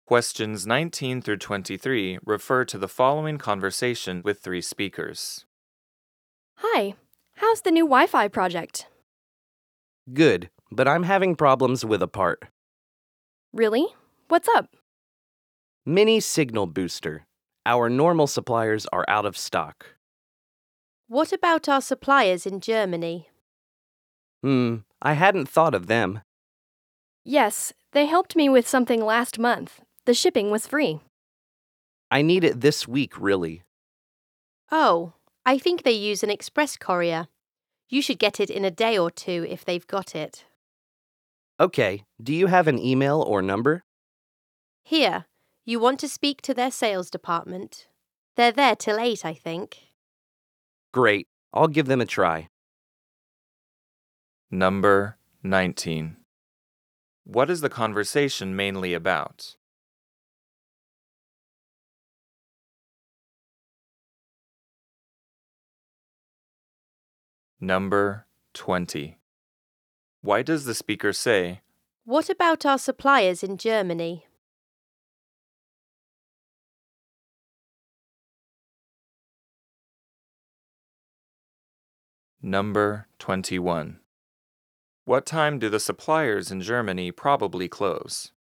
Questions 19 through 23 refer to the following conversation with three speakers. Hi, how's the new Wi Fi project? Good, but I'm having problems with a part. Really? What's up? Mini signal booster. Our normal suppliers are out of stock. What about our suppliers in Germany? I hadn't thought of them. Yes, they helped me with something last month. The shipping was free. I need it this week, really. Oh, I think they use an express courier. You should get it in a day or two if they've got it. Okay, do you have an email or number? Here, you want to speak to their sales department. They're there till 8, I think. Great, I'll give them a try. Number 19. What is the conversation mainly about? Number 20. Why does the speaker say, What about our suppliers in Germany? Number 21. What time do the suppliers in Germany probably close?